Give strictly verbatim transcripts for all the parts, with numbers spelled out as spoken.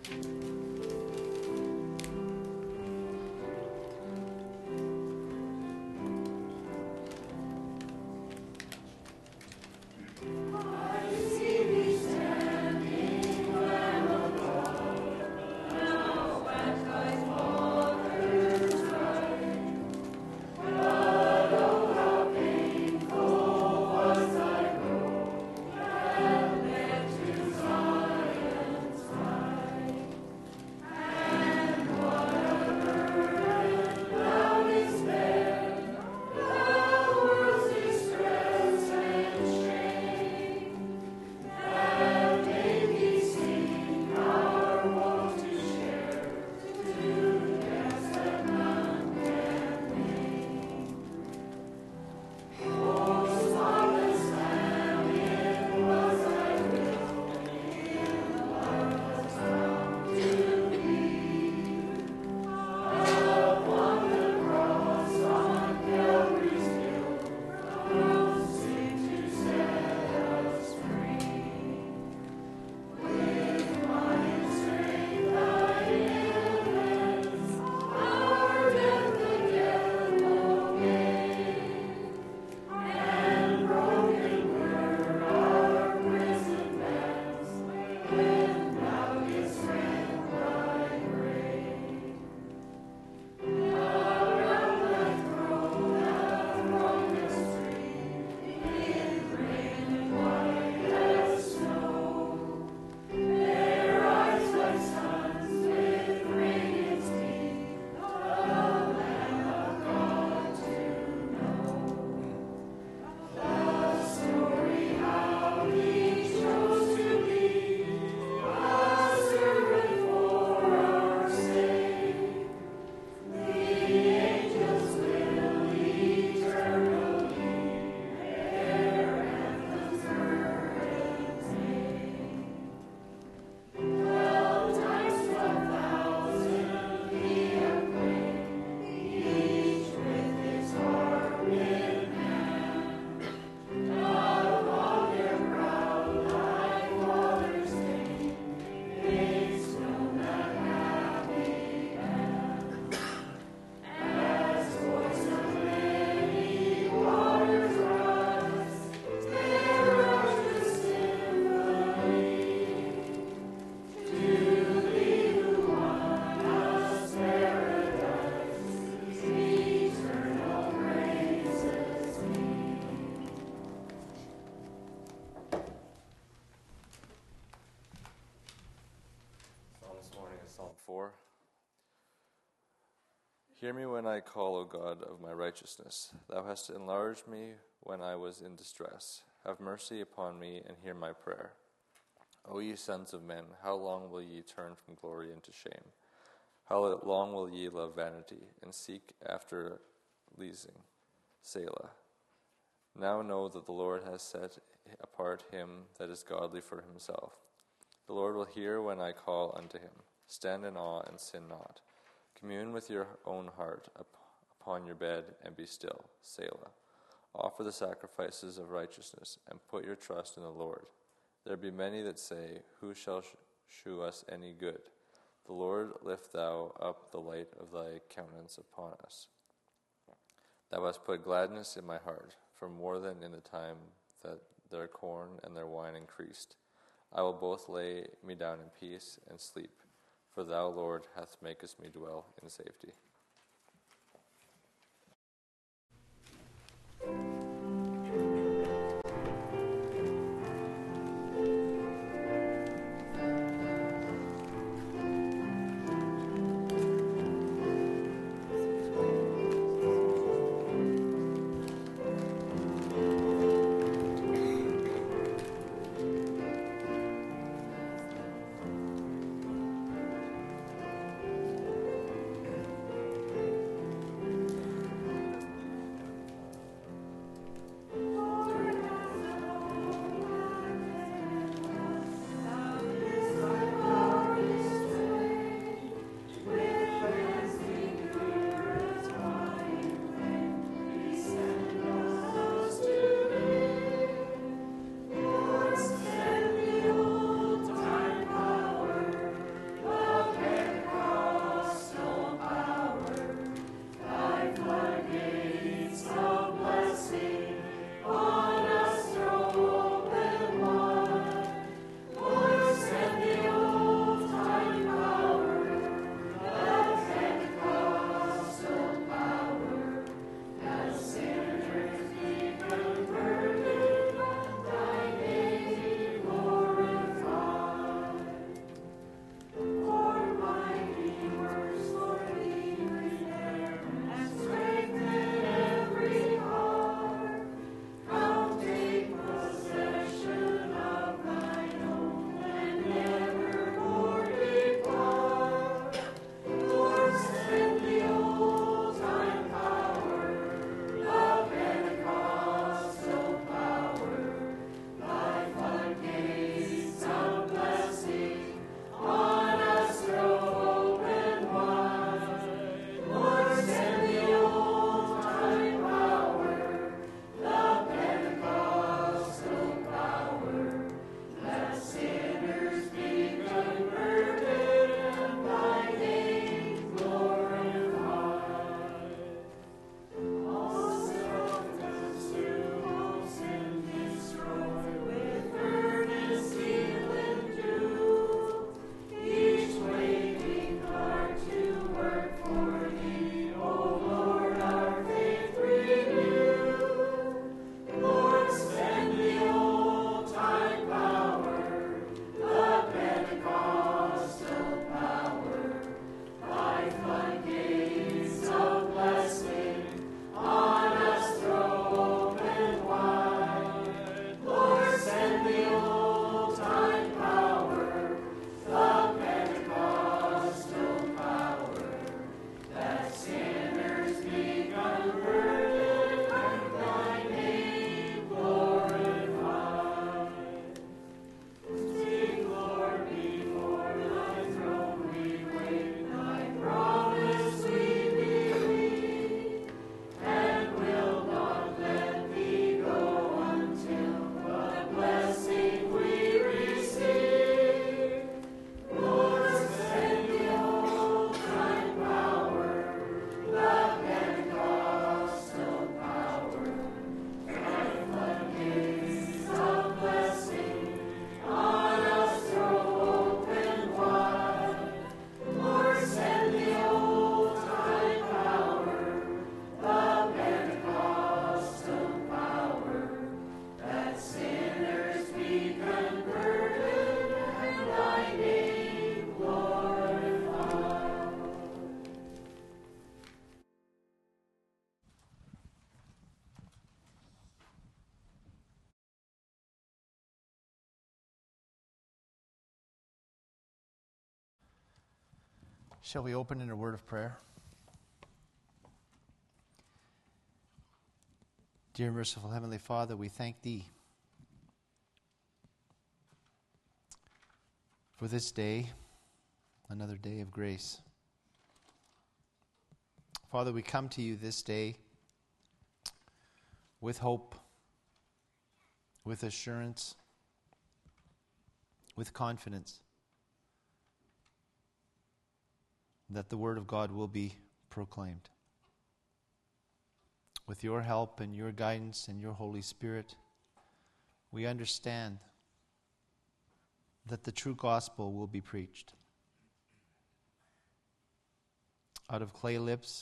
Hear me when I call, O God of my righteousness. Thou hast enlarged me when I was in distress. Have mercy upon me and hear my prayer. O ye sons of men, how long will ye turn from glory into shame? How long will ye love vanity and seek after leasing? Selah. Now know that the Lord has set apart him that is godly for himself. The Lord will hear when I call unto him. Stand in awe and sin not. Commune with your own heart upon your bed and be still. Selah. Offer the sacrifices of righteousness and put your trust in the Lord. There be many that say, Who shall shew us any good? The Lord, lift thou up the light of thy countenance upon us. Thou hast put gladness in my heart, for more than in the time that their corn and their wine increased. I will both lay me down in peace and sleep, for thou, Lord, hath makest me dwell in safety. Shall we open in a word of prayer? Dear merciful Heavenly Father, we thank Thee for this day, another day of grace. Father, we come to You this day with hope, with assurance, with confidence that the Word of God will be proclaimed. With Your help and Your guidance and Your Holy Spirit, we understand that the true gospel will be preached. Out of clay lips,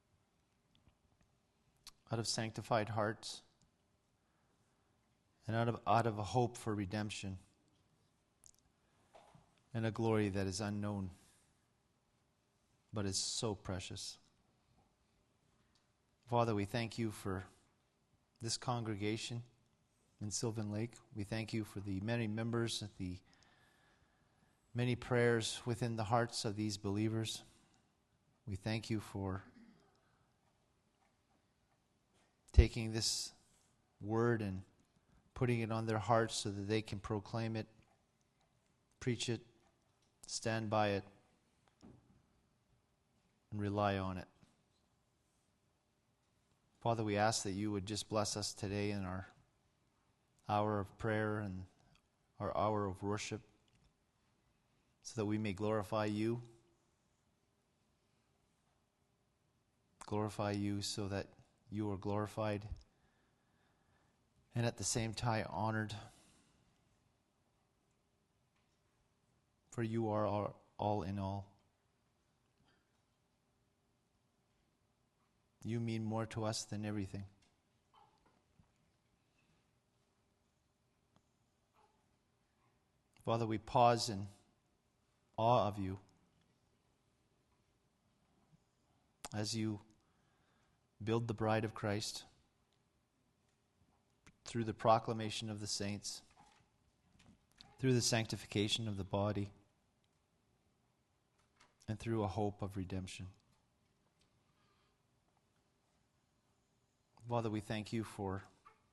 out of sanctified hearts, and out of, out of a hope for redemption and a glory that is unknown, but is so precious. Father, we thank You for this congregation in Sylvan Lake. We thank You for the many members, the many prayers within the hearts of these believers. We thank You for taking this word and putting it on their hearts so that they can proclaim it, preach it, stand by it, and rely on it. Father, we ask that You would just bless us today in our hour of prayer and our hour of worship so that we may glorify You. Glorify You so that You are glorified and at the same time honored. For You are our all in all. You mean more to us than everything. Father, we pause in awe of You as You build the bride of Christ through the proclamation of the saints, through the sanctification of the body, and through a hope of redemption. Father, we thank You for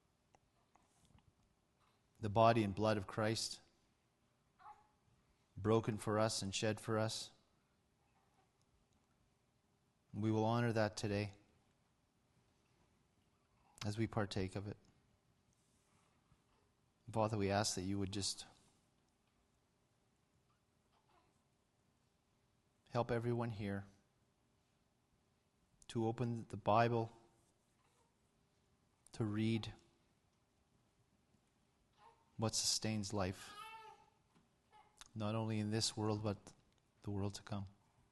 the body and blood of Christ, broken for us and shed for us. We will honor that today as we partake of it. Father, we ask that You would just help everyone here to open the Bible, to read what sustains life, not only in this world, but the world to come.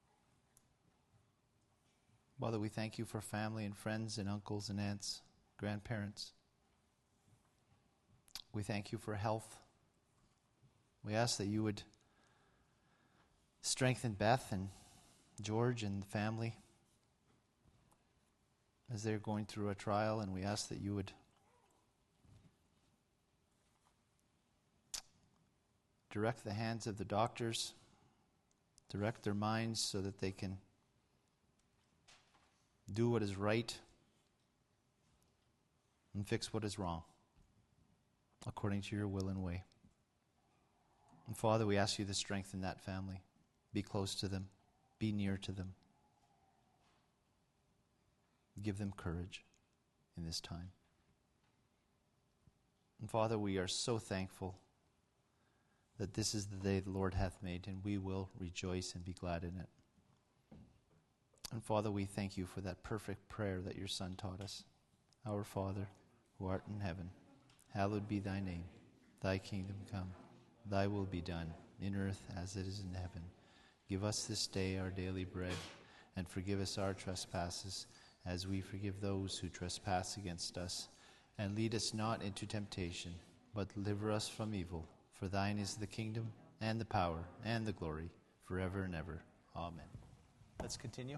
Father, we thank You for family and friends and uncles and aunts, grandparents. We thank You for health. We ask that You would strengthen Beth and George and the family as they're going through a trial, and we ask that You would direct the hands of the doctors, direct their minds so that they can do what is right and fix what is wrong according to Your will and way. And Father, we ask You to strengthen that family. Be close to them. Be near to them. Give them courage in this time. And Father, we are so thankful that this is the day the Lord hath made, and we will rejoice and be glad in it. And Father, we thank You for that perfect prayer that Your Son taught us. Our Father, who art in heaven, hallowed be Thy name. Thy kingdom come. Thy will be done, in earth as it is in heaven. Give us this day our daily bread, and forgive us our trespasses, as we forgive those who trespass against us. And lead us not into temptation, but deliver us from evil. For Thine is the kingdom, and the power, and the glory, forever and ever. Amen. Let's continue.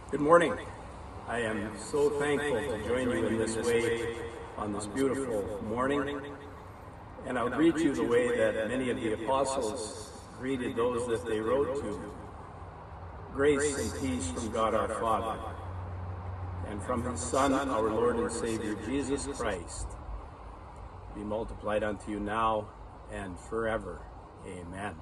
Good morning. I am so thankful to join you in this way on this beautiful morning. And I'll greet you the way that many of the apostles greeted those that they wrote to. Grace and peace from God our Father, and from his Son, our Lord and Savior, Jesus Christ, be multiplied unto you now and forever. Amen.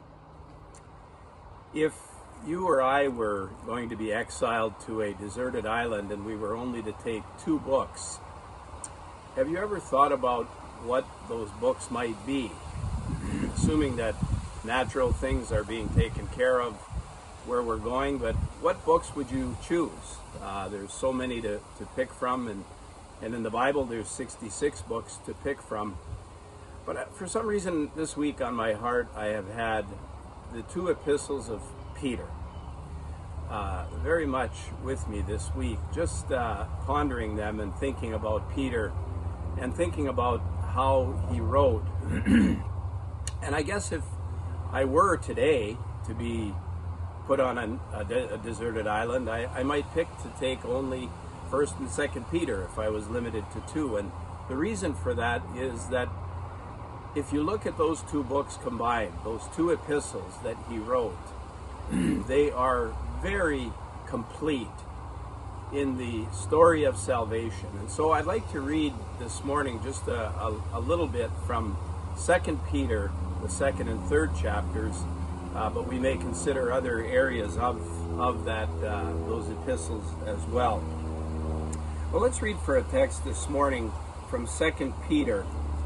If you or I were going to be exiled to a deserted island and we were only to take two books, have you ever thought about what those books might be? Assuming that natural things are being taken care of where we're going, but what books would you choose? Uh, there's so many to, to pick from, and, and in the Bible there's sixty-six books to pick from. But for some reason this week on my heart I have had the two epistles of Peter uh, very much with me this week, just uh, pondering them and thinking about Peter and thinking about how he wrote. And I guess if I were today to be put on a, a, de- a deserted island, I, I might pick to take only First and Second Peter if I was limited to two. And the reason for that is that if you look at those two books combined, those two epistles that he wrote, they are very complete in the story of salvation. And so I'd like to read this morning just a, a, a little bit from Second Peter, the second and third chapters, uh, but we may consider other areas of, of that uh, those epistles as well. Well, let's read for a text this morning from Second Peter,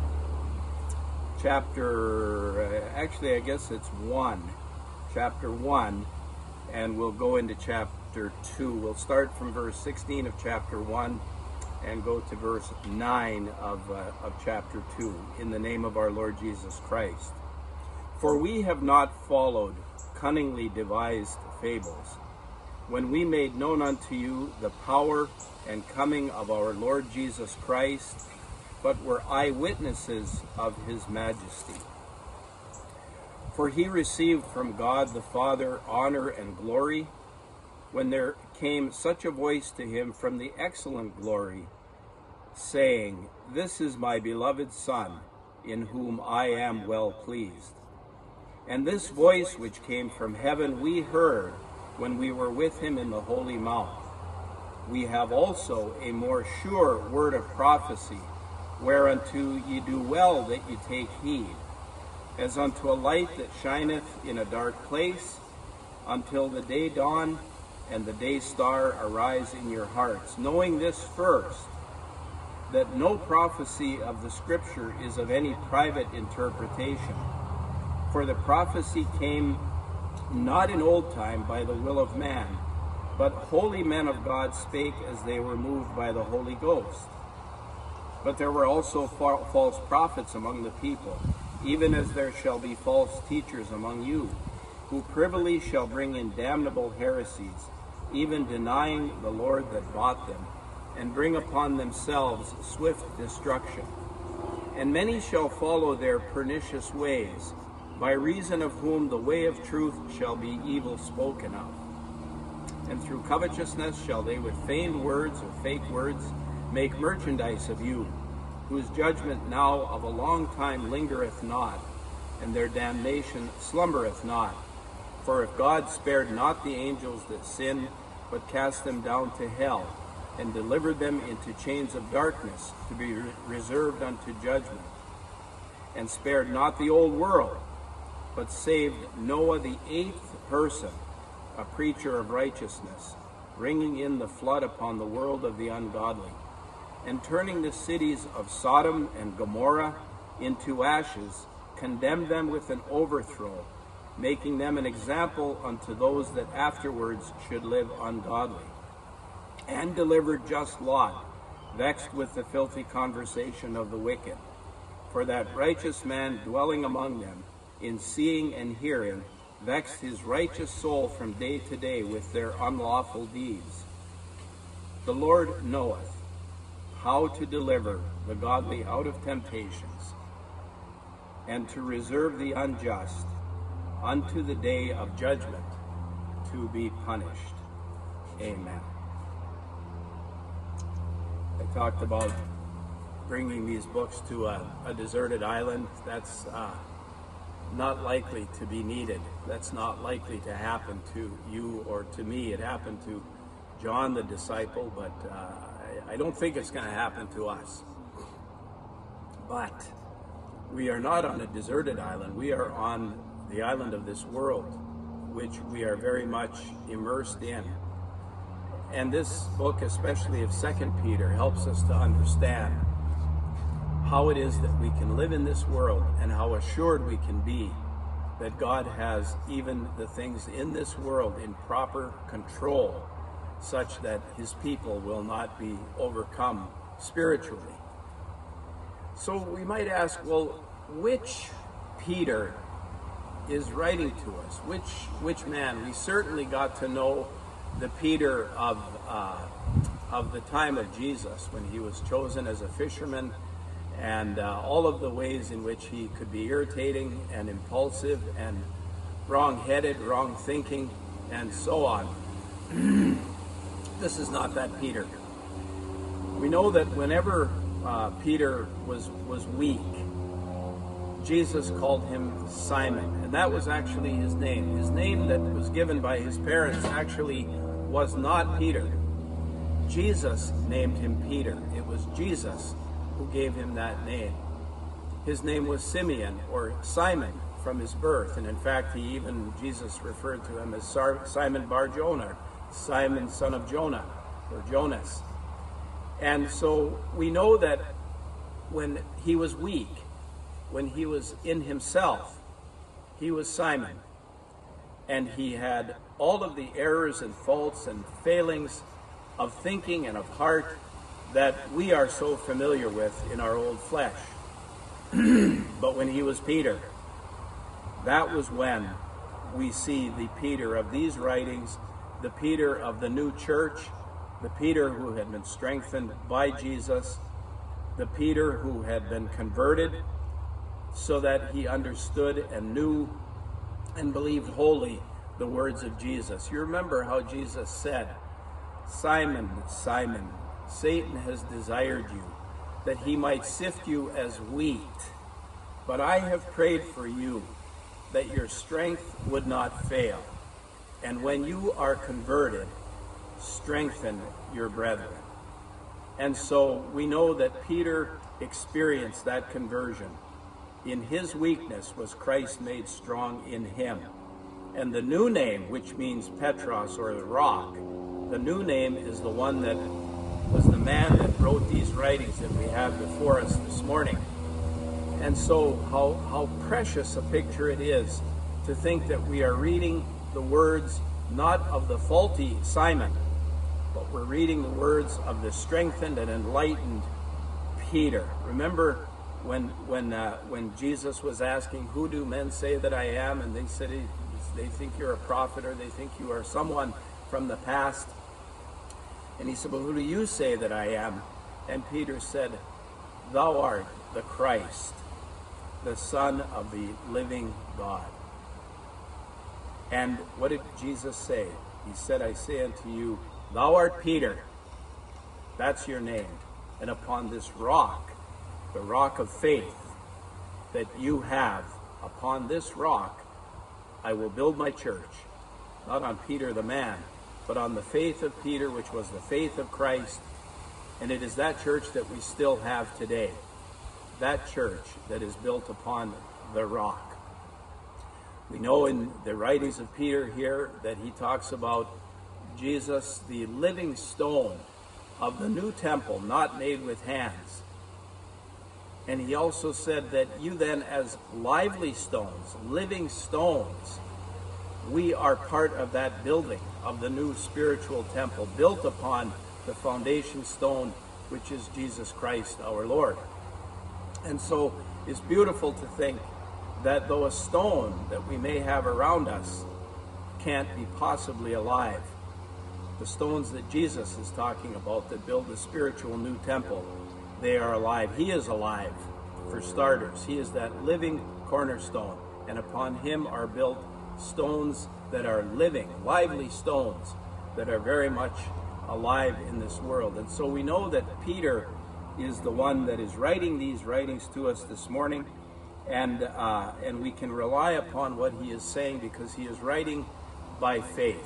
chapter, uh, actually I guess it's one, chapter one, and we'll go into chapter two. We'll start from verse sixteen of chapter one and go to verse nine of, uh, of chapter two, in the name of our Lord Jesus Christ. For we have not followed cunningly devised fables, when we made known unto you the power and coming of our Lord Jesus Christ, but were eyewitnesses of his majesty. For he received from God the Father honor and glory, when there came such a voice to him from the excellent glory, saying, This is my beloved Son, in whom I am well pleased. And this voice which came from heaven we heard when we were with him in the Holy Mount. We have also a more sure word of prophecy, whereunto ye do well that ye take heed, as unto a light that shineth in a dark place, until the day dawn and the day star arise in your hearts, knowing this first, that no prophecy of the Scripture is of any private interpretation. For the prophecy came not in old time by the will of man, but holy men of God spake as they were moved by the Holy Ghost. But there were also fa- false prophets among the people, even as there shall be false teachers among you, who privily shall bring in damnable heresies, even denying the Lord that bought them, and bring upon themselves swift destruction. And many shall follow their pernicious ways, by reason of whom the way of truth shall be evil spoken of. And through covetousness shall they with feigned words or fake words make merchandise of you, whose judgment now of a long time lingereth not, and their damnation slumbereth not. For if God spared not the angels that sinned, but cast them down to hell, and delivered them into chains of darkness, to be re- reserved unto judgment, and spared not the old world, but saved Noah the eighth person, a preacher of righteousness, bringing in the flood upon the world of the ungodly, and turning the cities of Sodom and Gomorrah into ashes, condemned them with an overthrow, making them an example unto those that afterwards should live ungodly, and delivered just Lot, vexed with the filthy conversation of the wicked. For that righteous man dwelling among them, in seeing and hearing, vexed his righteous soul from day to day with their unlawful deeds. The Lord knoweth how to deliver the godly out of temptations, and to reserve the unjust unto the day of judgment to be punished. Amen. talked about bringing these books to a, a deserted island. That's uh, not likely to be needed. That's not likely to happen to you or to me. It happened to John the disciple, but uh, I, I don't think it's going to happen to us. But we are not on a deserted island. We are on the island of this world, which we are very much immersed in. And this book, especially of Second Peter, helps us to understand how it is that we can live in this world and how assured we can be that God has even the things in this world in proper control, such that his people will not be overcome spiritually. So we might ask, well, which Peter is writing to us? Which which man? We certainly got to know the Peter of uh, of the time of Jesus, when he was chosen as a fisherman, and uh, all of the ways in which he could be irritating and impulsive and wrong-headed, wrong-thinking, and so on. This is not that Peter. We know that whenever uh, Peter was was weak, Jesus called him Simon, and that was actually his name. His name that was given by his parents actually was not Peter. Jesus named him Peter. It was Jesus who gave him that name. His name was Simeon, or Simon, from his birth, and in fact, he even, Jesus referred to him as Simon Bar-Jonah, Simon, son of Jonah, or Jonas. And so we know that when he was weak, when he was in himself, he was Simon. And he had all of the errors and faults and failings of thinking and of heart that we are so familiar with in our old flesh. But when he was Peter, that was when we see the Peter of these writings, the Peter of the new church, the Peter who had been strengthened by Jesus, the Peter who had been converted so that he understood and knew and believed wholly the words of Jesus. You remember how Jesus said, Simon, Simon, Satan has desired you, that he might sift you as wheat. But I have prayed for you, that your strength would not fail. And when you are converted, strengthen your brethren. And so we know that Peter experienced that conversion. In his weakness was Christ made strong in him. And the new name, which means Petros, or the rock, the new name is the one that was the man that wrote these writings that we have before us this morning. And so how, how precious a picture it is to think that we are reading the words not of the faulty Simon, but we're reading the words of the strengthened and enlightened Peter. Remember when when uh, when Jesus was asking, who do men say that I am? And they said, they think you're a prophet, or they think you are someone from the past. And he said, well, who do you say that I am? And Peter said, thou art the Christ, the Son of the living God. And what did Jesus say? He said, I say unto you, thou art Peter. That's your name. And upon this rock, the rock of faith that you have, upon this rock, I will build my church. Not on Peter the man, but on the faith of Peter, which was the faith of Christ. And it is that church that we still have today. That church that is built upon the rock. We know in the writings of Peter here that he talks about Jesus, the living stone of the new temple, not made with hands. And he also said that you then, as lively stones, living stones, we are part of that building of the new spiritual temple, built upon the foundation stone, which is Jesus Christ our Lord. And so it's beautiful to think that though a stone that we may have around us can't be possibly alive, the stones that Jesus is talking about that build the spiritual new temple, they are alive. He is alive, for starters. He is that living cornerstone, and upon him are built stones that are living, lively stones that are very much alive in this world. And so we know that Peter is the one that is writing these writings to us this morning, and uh, and we can rely upon what he is saying because he is writing by faith.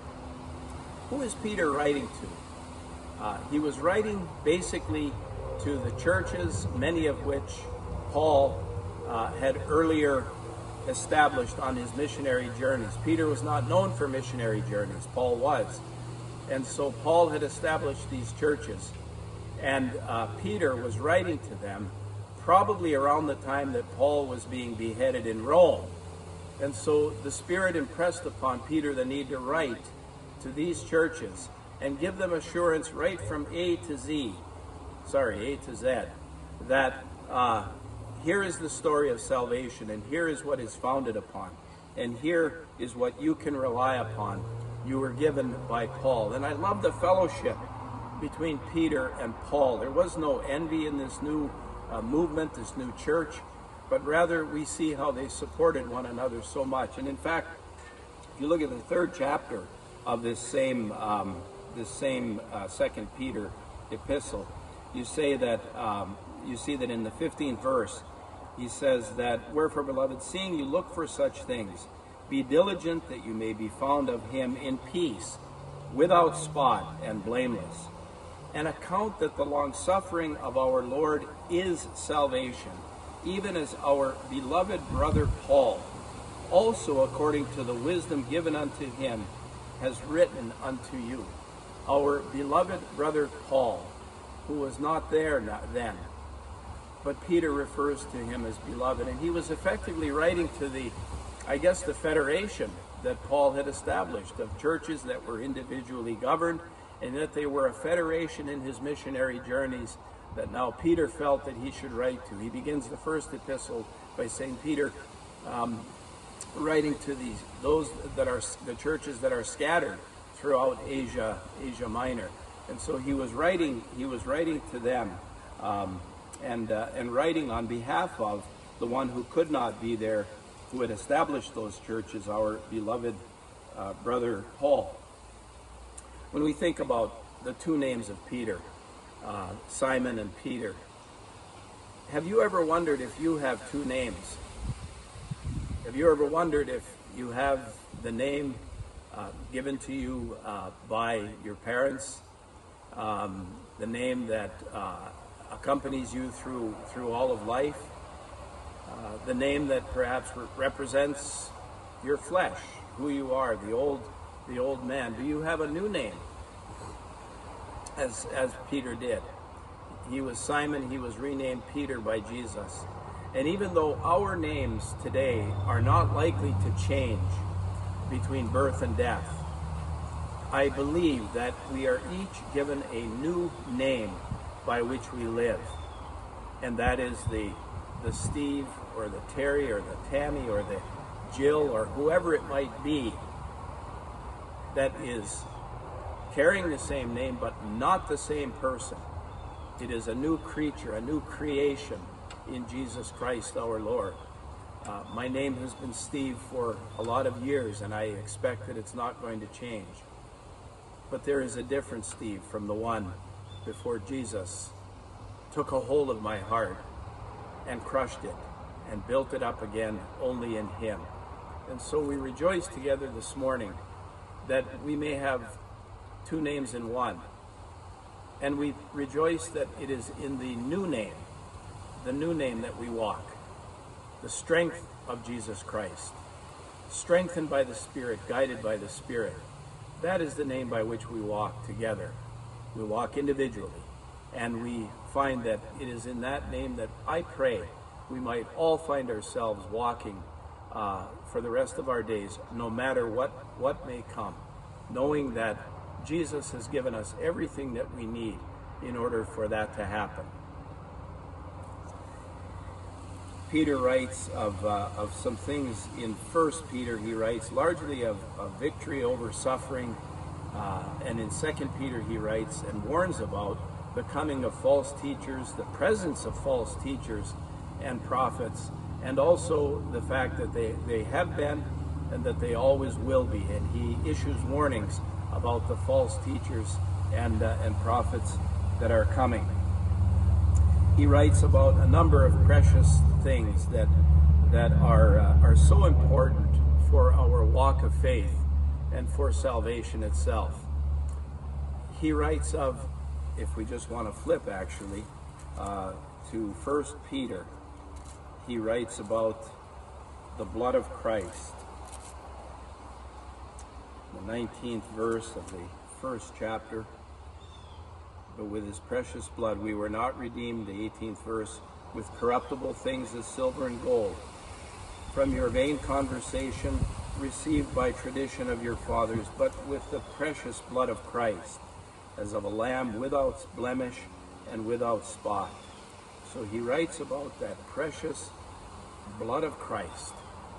Who is Peter writing to? Uh, he was writing basically to the churches, many of which Paul uh, had earlier established on his missionary journeys. Peter was not known for missionary journeys. Paul was. And so Paul had established these churches. And uh, Peter was writing to them probably around the time that Paul was being beheaded in Rome. And so the Spirit impressed upon Peter the need to write to these churches and give them assurance right from A to Z, sorry, A to Z, that uh, here is the story of salvation, and here is what is founded upon, and here is what you can rely upon. You were given by Paul. And I love the fellowship between Peter and Paul. There was no envy in this new uh, movement, this new church, but rather we see how they supported one another so much. And in fact, if you look at the third chapter of this same um, this same uh, Second Peter epistle, you say that um, you see that in the fifteenth verse, he says that, "Wherefore, beloved, seeing you look for such things, be diligent that you may be found of him in peace, without spot and blameless. And account that the long-suffering of our Lord is salvation, even as our beloved brother Paul, also according to the wisdom given unto him, has written unto you." Our beloved brother Paul, who was not there then, but Peter refers to him as beloved. And he was effectively writing to the, I guess, the federation that Paul had established of churches that were individually governed, and that they were a federation in his missionary journeys that now Peter felt that he should write to. He begins the first epistle by saying, Peter, um, writing to these those that are the churches that are scattered throughout Asia, Asia Minor, and so he was writing. He was writing to them, um, and uh, and writing on behalf of the one who could not be there, who had established those churches, our beloved uh, brother Paul. When we think about the two names of Peter, uh, Simon and Peter, have you ever wondered if you have two names? Have you ever wondered if you have the name uh, given to you uh, by your parents, um, the name that uh, accompanies you through through all of life, uh, the name that perhaps re- represents your flesh, who you are, the old the old man? Do you have a new name, as as Peter did? He was Simon. He was renamed Peter by Jesus. And even though our names today are not likely to change between birth and death, I believe that we are each given a new name by which we live. And that is the the Steve or the Terry or the Tammy or the Jill or whoever it might be that is carrying the same name but not the same person. It is a new creature, a new creation in Jesus Christ our Lord. Uh, my name has been Steve for a lot of years, and I expect that it's not going to change. But there is a different Steve from the one before Jesus took a hold of my heart and crushed it and built it up again only in him. And so we rejoice together this morning that we may have two names in one. And we rejoice that it is in the new name, the new name that we walk, the strength of Jesus Christ, strengthened by the Spirit, guided by the Spirit. That is the name by which we walk together. We walk individually, and we find that it is in that name that I pray we might all find ourselves walking uh, for the rest of our days, no matter what, what may come, knowing that Jesus has given us everything that we need in order for that to happen. Peter writes of uh, of some things in First Peter. He writes largely of, of victory over suffering, uh, and in Second Peter he writes and warns about the coming of false teachers, the presence of false teachers and prophets, and also the fact that they, they have been and that they always will be. And he issues warnings about the false teachers and, uh, and prophets that are coming. He writes about a number of precious things that, that are, uh, are so important for our walk of faith and for salvation itself. He writes of, if we just want to flip actually, uh, to First Peter, he writes about the blood of Christ. The nineteenth verse of the first chapter. But with his precious blood we were not redeemed, the eighteenth verse, with corruptible things as silver and gold, from your vain conversation received by tradition of your fathers, but with the precious blood of Christ, as of a lamb without blemish and without spot. So he writes about that precious blood of Christ.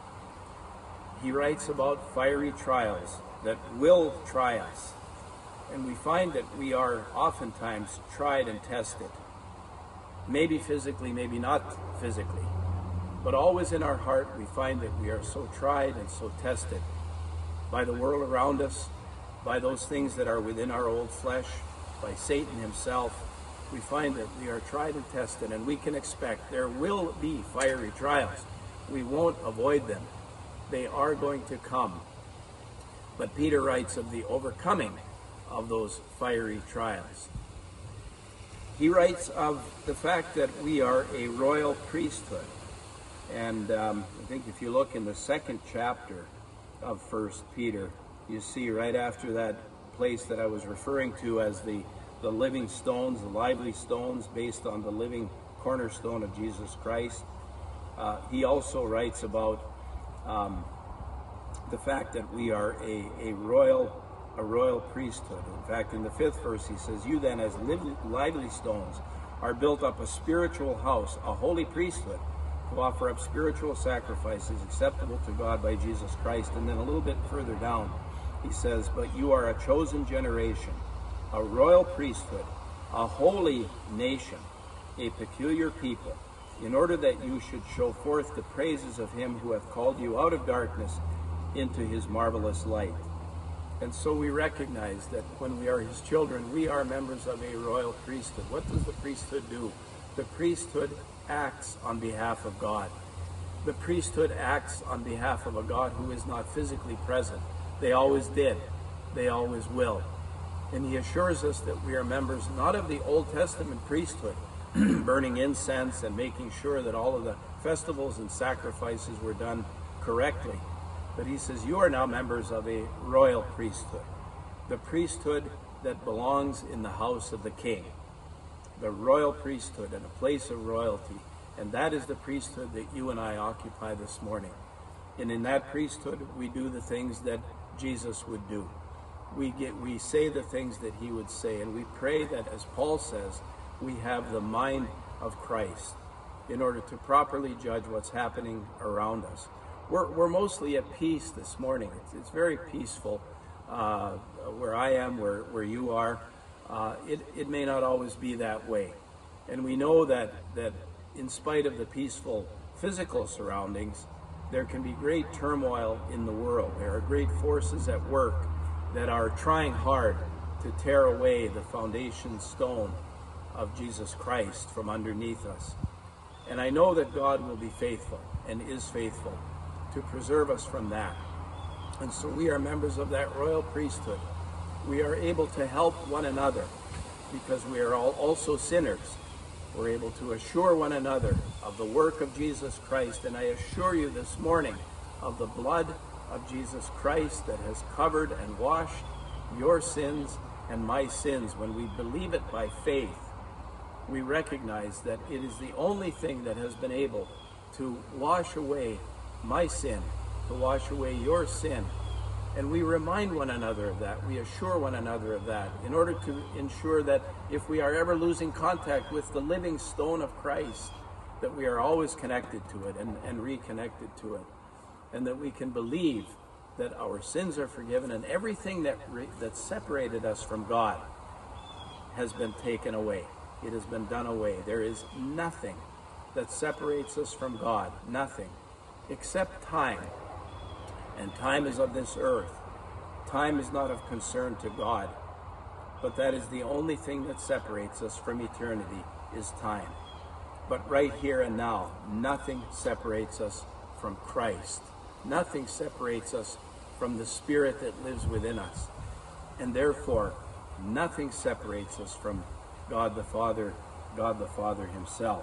He writes about fiery trials that will try us. And we find that we are oftentimes tried and tested. Maybe physically, maybe not physically. But always in our heart, we find that we are so tried and so tested by the world around us, by those things that are within our old flesh, by Satan himself. We find that we are tried and tested, and we can expect there will be fiery trials. We won't avoid them. They are going to come. But Peter writes of the overcoming of those fiery trials. He writes of the fact that we are a royal priesthood. And um, I think if you look in the second chapter of First Peter, you see right after that place that I was referring to as the, the living stones, the lively stones based on the living cornerstone of Jesus Christ, uh, he also writes about um, the fact that we are a, a royal a royal priesthood. In fact, in the fifth verse he says, you then as lively, lively stones are built up a spiritual house, a holy priesthood, to offer up spiritual sacrifices acceptable to God by Jesus Christ. And then a little bit further down he says, but you are a chosen generation, a royal priesthood, a holy nation, a peculiar people, in order that you should show forth the praises of him who hath called you out of darkness into his marvelous light. And so we recognize that when we are his children, we are members of a royal priesthood. What does the priesthood do? The priesthood acts on behalf of God. The priesthood acts on behalf of a God who is not physically present. They always did. They always will. And he assures us that we are members not of the Old Testament priesthood, burning incense and making sure that all of the festivals and sacrifices were done correctly. But he says, you are now members of a royal priesthood, the priesthood that belongs in the house of the king, the royal priesthood and a place of royalty. And that is the priesthood that you and I occupy this morning. And in that priesthood, we do the things that Jesus would do. We get, we say the things that he would say. And we pray that, as Paul says, we have the mind of Christ in order to properly judge what's happening around us. We're, we're mostly at peace this morning. It's, it's very peaceful uh, where I am, where, where you are. Uh, it, it may not always be that way. And we know that, that in spite of the peaceful physical surroundings, there can be great turmoil in the world. There are great forces at work that are trying hard to tear away the foundation stone of Jesus Christ from underneath us. And I know that God will be faithful and is faithful to preserve us from that. And so we are members of that royal priesthood. We are able to help one another because we are all also sinners. We're able to assure one another of the work of Jesus Christ. And I assure you this morning of the blood of Jesus Christ that has covered and washed your sins and my sins. When we believe it by faith, we recognize that it is the only thing that has been able to wash away my sin, to wash away your sin. And we remind one another of that. We assure one another of that in order to ensure that if we are ever losing contact with the living stone of Christ, that we are always connected to it and, and reconnected to it. And that we can believe that our sins are forgiven and everything that, re- that separated us from God has been taken away. It has been done away. There is nothing that separates us from God. Nothing. Except time. And time is of this earth. Time is not of concern to God. but that is the only thing that separates us from eternity, is time. But right here and now, nothing separates us from Christ. Nothing separates us from the Spirit that lives within us. And therefore, nothing separates us from God the Father, God the Father himself.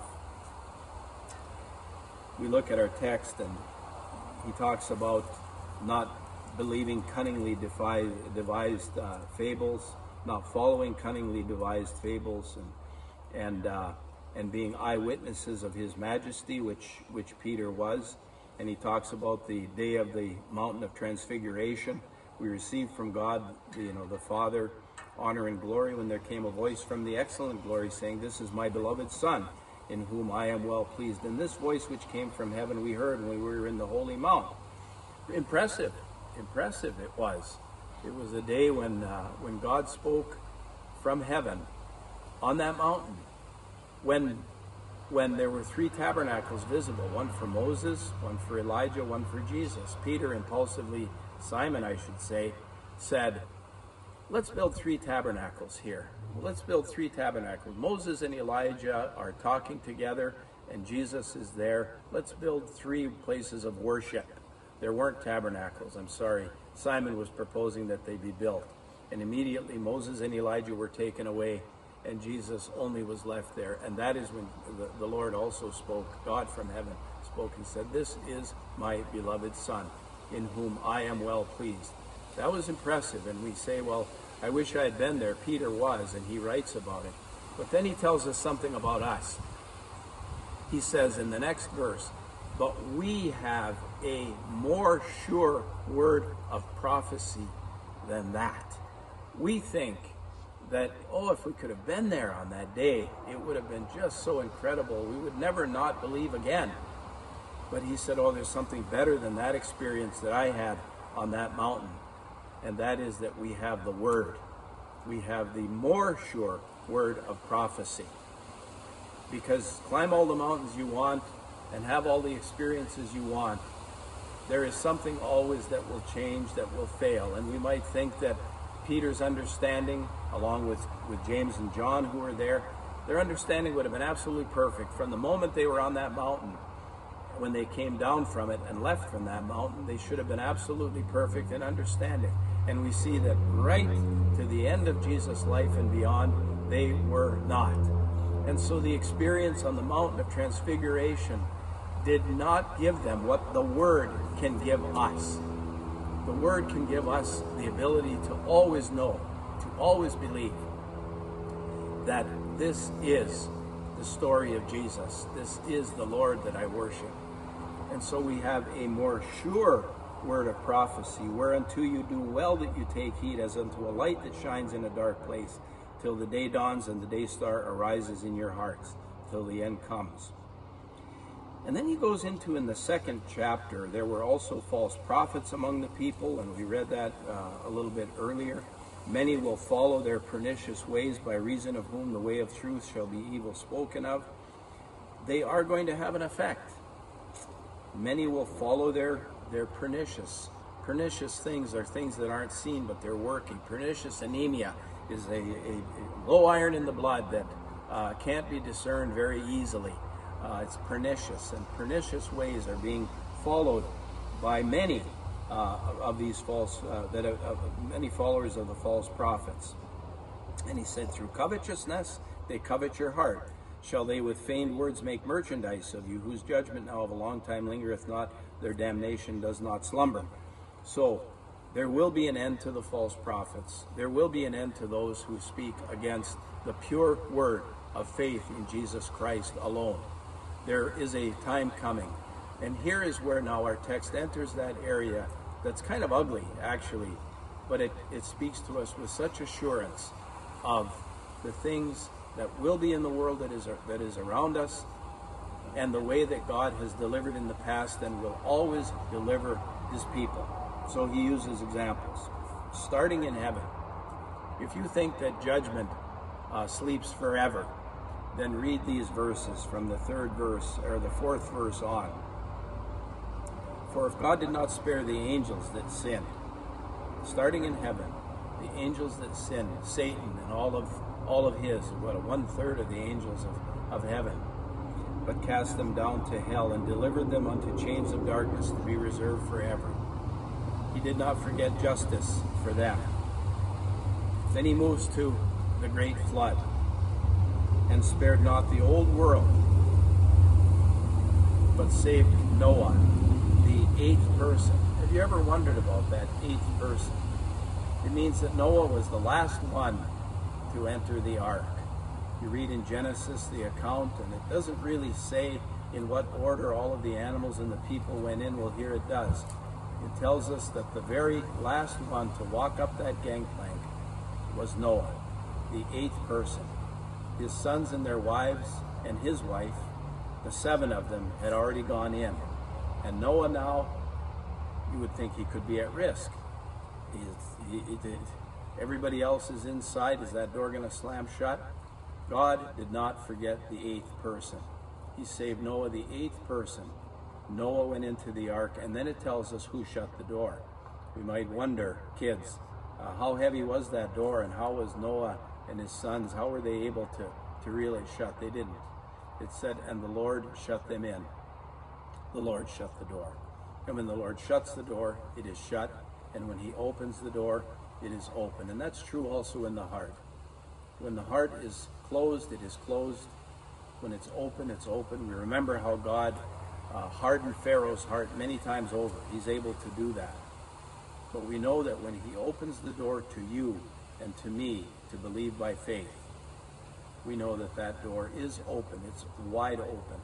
We look at our text and he talks about not believing cunningly devised, devised uh, fables, not following cunningly devised fables, and and uh, and being eyewitnesses of his majesty, which which Peter was. And he talks about the day of the mountain of transfiguration. We received from God, you know, the Father, honor and glory, when there came a voice from the excellent glory saying, "This is my beloved Son, in whom I am well pleased." And this voice which came from heaven we heard when we were in the holy mount. Impressive, impressive it was. It was a day when uh, when God spoke from heaven on that mountain, when when there were three tabernacles visible, one for Moses, one for Elijah, one for Jesus. Peter impulsively, Simon I should say, said, "Let's build three tabernacles here. Let's build three tabernacles. Moses and Elijah are talking together, and Jesus is there. Let's build three places of worship." There weren't tabernacles, I'm sorry. Simon was proposing that they be built. And immediately Moses and Elijah were taken away, and Jesus only was left there. And that is when the, the Lord also spoke. God from heaven spoke and said, "This is my beloved Son, in whom I am well pleased." That was impressive. And we say, well, I wish I had been there. Peter was, and he writes about it. But then he tells us something about us. He says in the next verse, "But we have a more sure word of prophecy than that." We think that, oh, if we could have been there on that day, it would have been just so incredible. We would never not believe again. But he said, oh, there's something better than that experience that I had on that mountain. And that is that we have the word. We have the more sure word of prophecy. Because climb all the mountains you want and have all the experiences you want, there is something always that will change, that will fail. And we might think that Peter's understanding, along with, with James and John who were there, their understanding would have been absolutely perfect. From the moment they were on that mountain, when they came down from it and left from that mountain, they should have been absolutely perfect in understanding. And we see that right to the end of Jesus' life and beyond, they were not. And so the experience on the mountain of transfiguration did not give them what the Word can give us. The Word can give us the ability to always know, to always believe that this is the story of Jesus. This is the Lord that I worship. And so we have a more sure word of prophecy, whereunto you do well that you take heed, as unto a light that shines in a dark place, till the day dawns and the day star arises in your hearts, till the end comes. And then he goes into, in the second chapter, there were also false prophets among the people, and we read that uh, a little bit earlier. Many will follow their pernicious ways, by reason of whom the way of truth shall be evil spoken of. They are going to have an effect. Many will follow their, their pernicious. Pernicious things are things that aren't seen, but they're working. Pernicious anemia is a, a, a low iron in the blood that uh, can't be discerned very easily. Uh, it's pernicious, and pernicious ways are being followed by many uh, of these false, uh, that are, uh, many followers of the false prophets. And he said, through covetousness they covet your heart. Shall they with feigned words make merchandise of you, whose judgment now of a long time lingereth not, their damnation does not slumber. So there will be an end to the false prophets. There will be an end to those who speak against the pure word of faith in Jesus Christ alone. There is a time coming. And here is where now our text enters that area that's kind of ugly, actually, but it, it speaks to us with such assurance of the things that will be in the world that is, that is around us, and the way that God has delivered in the past and will always deliver his people. So he uses examples. Starting in heaven, if you think that judgment uh, sleeps forever, then read these verses from the third verse, or the fourth verse on. For if God did not spare the angels that sinned, starting in heaven, the angels that sinned, Satan and all of all of his, what, one third of the angels of, of heaven, but cast them down to hell and delivered them unto chains of darkness to be reserved forever. He did not forget justice for them. Then he moves to the great flood and spared not the old world, but saved Noah, the eighth person. Have you ever wondered about that eighth person? It means that Noah was the last one to enter the ark. You read in Genesis the account, and it doesn't really say in what order all of the animals and the people went in. Well, here it does. It tells us that the very last one to walk up that gangplank was Noah, the eighth person. His sons and their wives and his wife, the seven of them, had already gone in. And Noah now, you would think he could be at risk. He, he, he, everybody else is inside. Is that door going to slam shut? God did not forget the eighth person. He saved Noah, the eighth person. Noah went into the ark, and then it tells us who shut the door. We might wonder, kids, uh, how heavy was that door, and how was Noah and his sons, how were they able to, to really shut? They didn't. It said, and the Lord shut them in. The Lord shut the door. And when the Lord shuts the door, it is shut. And when he opens the door, it is open. And that's true also in the heart. When the heart is closed, it is closed. When it's open, it's open. We remember how God uh, hardened Pharaoh's heart many times over. He's able to do that. But we know that when he opens the door to you and to me to believe by faith, we know that that door is open. It's wide open.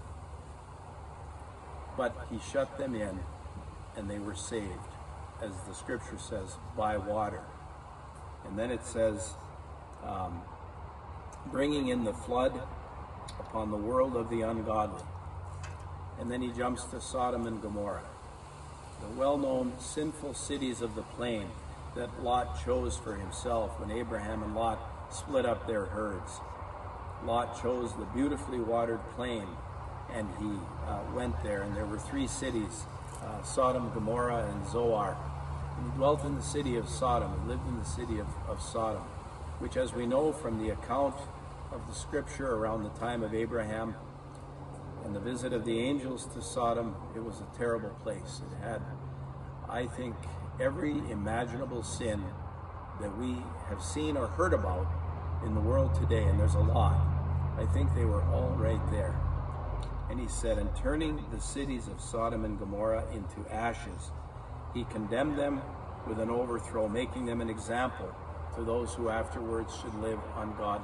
But he shut them in, and they were saved, as the scripture says, by water. And then it says, um, bringing in the flood upon the world of the ungodly. And then he jumps to Sodom and Gomorrah, the well-known sinful cities of the plain that Lot chose for himself when Abraham and Lot split up their herds. Lot chose the beautifully watered plain, and he uh, went there, and there were three cities, uh, Sodom, Gomorrah, and Zoar. And he dwelt in the city of Sodom, and lived in the city of, of Sodom, which, as we know from the account of the scripture around the time of Abraham and the visit of the angels to Sodom, it was a terrible place. It had, I think, every imaginable sin that we have seen or heard about in the world today, and there's a lot. I think they were all right there. And he said, and turning the cities of Sodom and Gomorrah into ashes, he condemned them with an overthrow, making them an example to those who afterwards should live ungodly.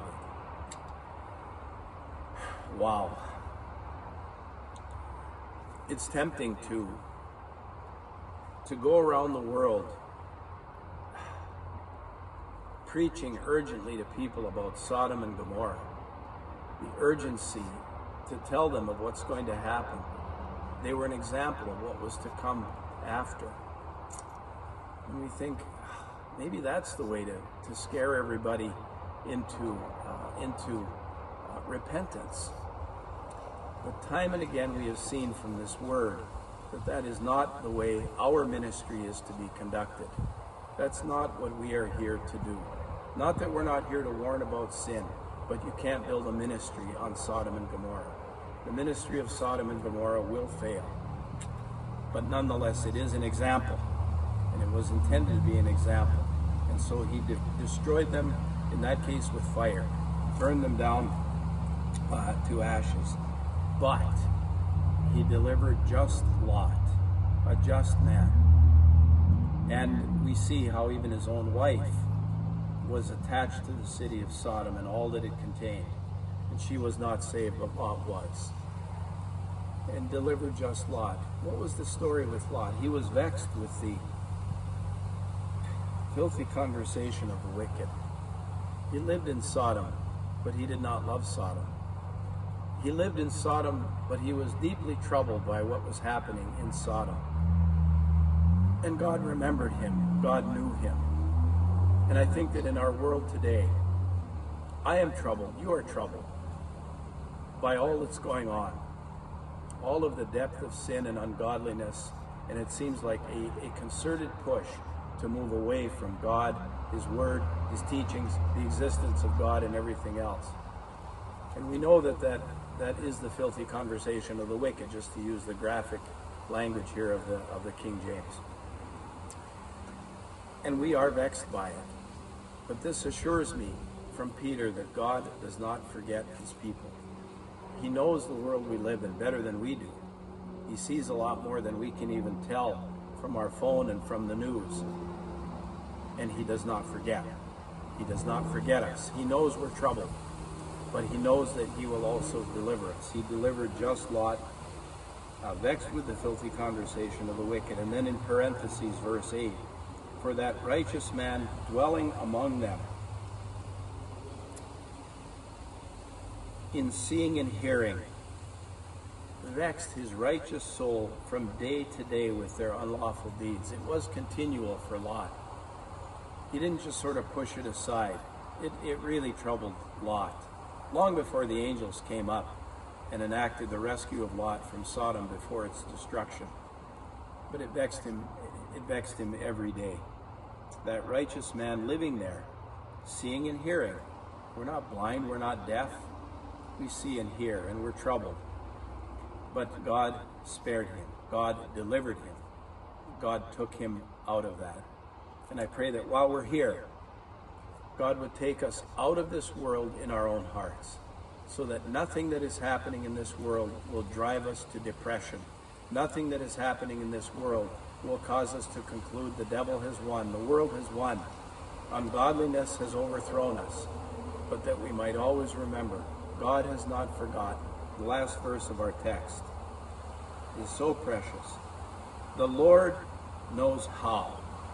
Wow. It's tempting to, to go around the world preaching urgently to people about Sodom and Gomorrah. The urgency to tell them of what's going to happen. They were an example of what was to come after. And we think, maybe that's the way to, to scare everybody into, uh, into uh, repentance. But time and again we have seen from this word that that is not the way our ministry is to be conducted. That's not what we are here to do. Not that we're not here to warn about sin, but you can't build a ministry on Sodom and Gomorrah. The ministry of Sodom and Gomorrah will fail. But nonetheless, it is an example, and it was intended to be an example. And so he de- destroyed them, in that case with fire, burned them down uh, to ashes. But he delivered just Lot, a just man. And we see how even his own wife was attached to the city of Sodom and all that it contained. And she was not saved, but Lot was. And delivered just Lot. What was the story with Lot? He was vexed with the filthy conversation of the wicked. He lived in Sodom, but he did not love Sodom. He lived in Sodom, but he was deeply troubled by what was happening in Sodom. And God remembered him. God knew him. And I think that in our world today, I am troubled, you are troubled by all that's going on. All of the depth of sin and ungodliness, and it seems like a, a concerted push to move away from God his word, his teachings, the existence of God, and everything else. And we know that that, that is the filthy conversation of the wicked, just to use the graphic language here of the, of the King James. And we are vexed by it. But this assures me from Peter that God does not forget his people. He knows the world we live in better than we do. He sees a lot more than we can even tell from our phone and from the news. And he does not forget. He does not forget us. He knows we're troubled, but he knows that he will also deliver us. He delivered just Lot, uh, vexed with the filthy conversation of the wicked. And then in parentheses, verse eight, for that righteous man dwelling among them, in seeing and hearing, vexed his righteous soul from day to day with their unlawful deeds. It was continual for Lot. He didn't just sort of push it aside. It, it really troubled Lot. Long before the angels came up and enacted the rescue of Lot from Sodom before its destruction. But it vexed him, it vexed him every day. That righteous man living there, seeing and hearing. We're not blind, we're not deaf. We see and hear, and we're troubled. But God spared him. God delivered him. God took him out of that. And I pray that while we're here, God would take us out of this world in our own hearts, so that nothing that is happening in this world will drive us to depression. Nothing that is happening in this world will cause us to conclude the devil has won, the world has won, ungodliness has overthrown us, but that we might always remember God has not forgotten. The last verse of our text is so precious. The Lord knows how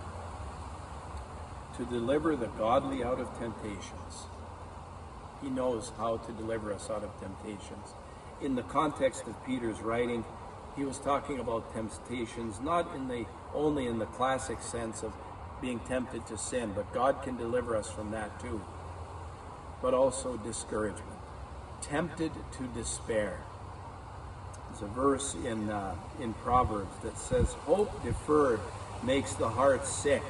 to deliver the godly out of temptations. He knows how to deliver us out of temptations. In the context of Peter's writing, he was talking about temptations, not in the only in the classic sense of being tempted to sin, but God can deliver us from that too. But also discouragement. Tempted to despair. There's a verse in uh, in Proverbs that says, hope deferred makes the heart sick.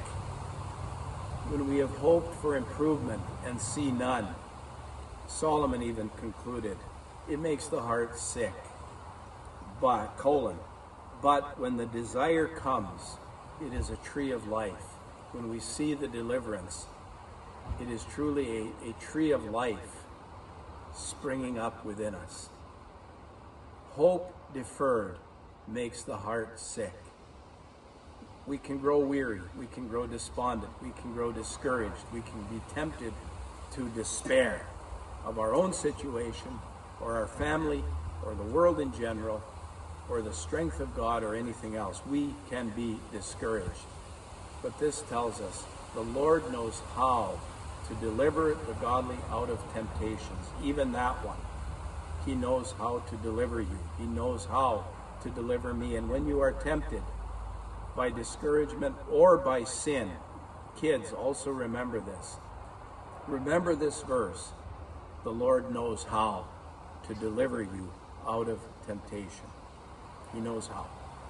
When we have hoped for improvement and see none, Solomon even concluded, it makes the heart sick. But, colon, but when the desire comes, it is a tree of life. When we see the deliverance, it is truly a, a tree of life springing up within us. Hope deferred makes the heart sick. We can grow weary, we can grow despondent, we can grow discouraged, we can be tempted to despair of our own situation, or our family, or the world in general, or the strength of God, or anything else. We can be discouraged. But this tells us the Lord knows how to deliver the godly out of temptations, even that one. He knows how to deliver you. He knows how to deliver me. And when you are tempted by discouragement or by sin, kids, also remember this. Remember this verse. The Lord knows how to deliver you out of temptation. He knows how.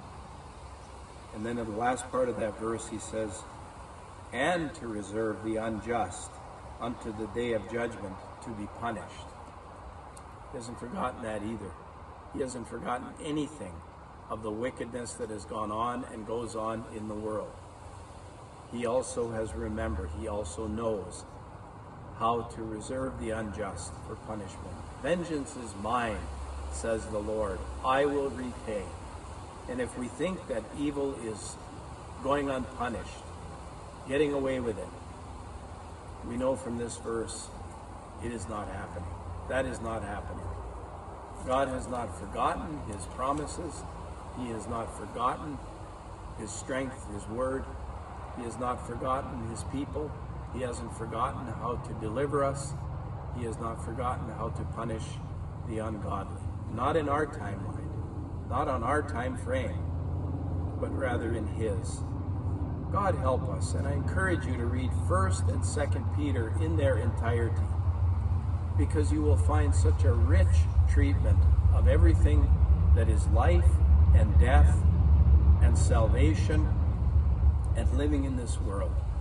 And then in the last part of that verse he says, and to reserve the unjust unto the day of judgment to be punished. He hasn't forgotten that either. He hasn't forgotten anything of the wickedness that has gone on and goes on in the world. He also has remembered, he also knows how to reserve the unjust for punishment. Vengeance is mine, says the Lord. I will repay. And if we think that evil is going unpunished, getting away with it, we know from this verse it is not happening. That is not happening. God has not forgotten his promises. He has not forgotten his strength, his word. He has not forgotten his people. He hasn't forgotten how to deliver us. He has not forgotten how to punish the ungodly. Not in our timeline, not on our time frame, but rather in his. God help us, and I encourage you to read First and Second Peter in their entirety, because you will find such a rich treatment of everything that is life and death and salvation and living in this world.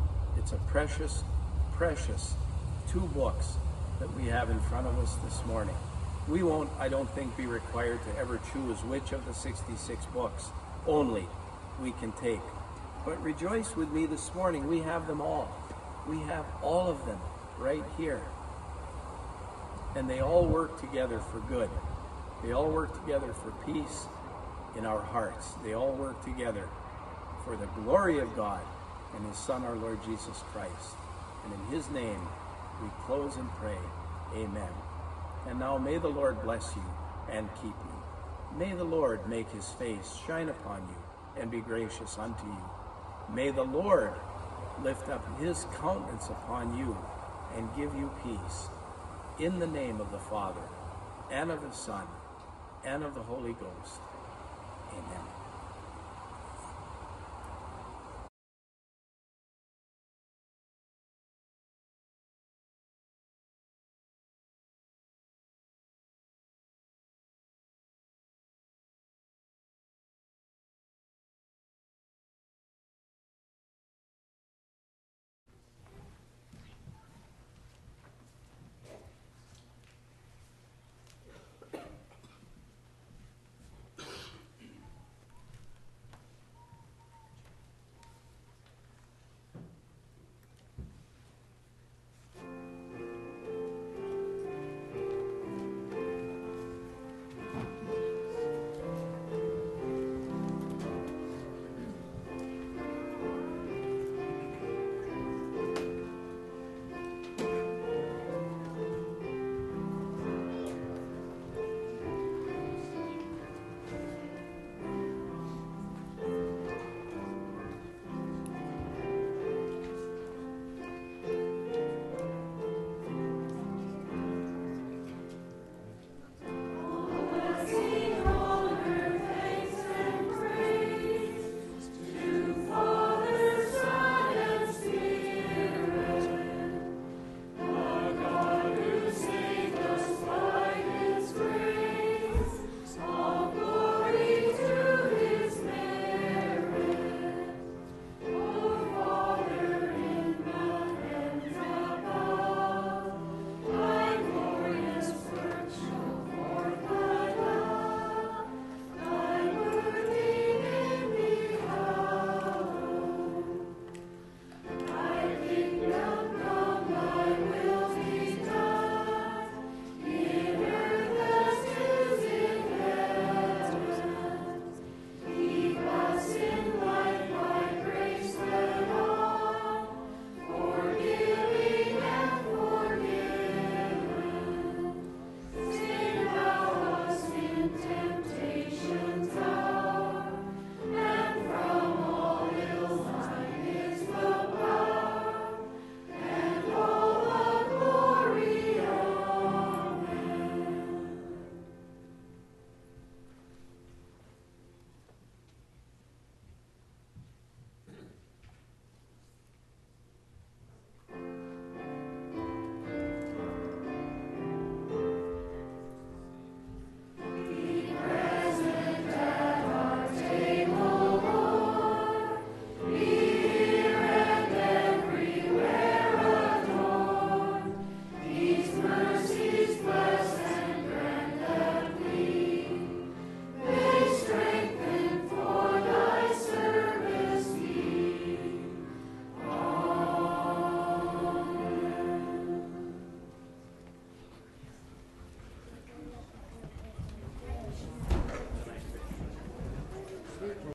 It's a precious, precious two books that we have in front of us this morning. We won't, I don't think, be required to ever choose which of the sixty-six books only we can take. But rejoice with me this morning, we have them all. We have all of them right here. And they all work together for good. They all work together for peace in our hearts. They all work together for the glory of God and His Son, our Lord Jesus Christ. And in His name, we close and pray. Amen. And now may the Lord bless you and keep you. May the Lord make His face shine upon you and be gracious unto you. May the Lord lift up His countenance upon you and give you peace. In the name of the Father, and of the Son, and of the Holy Ghost. Amen.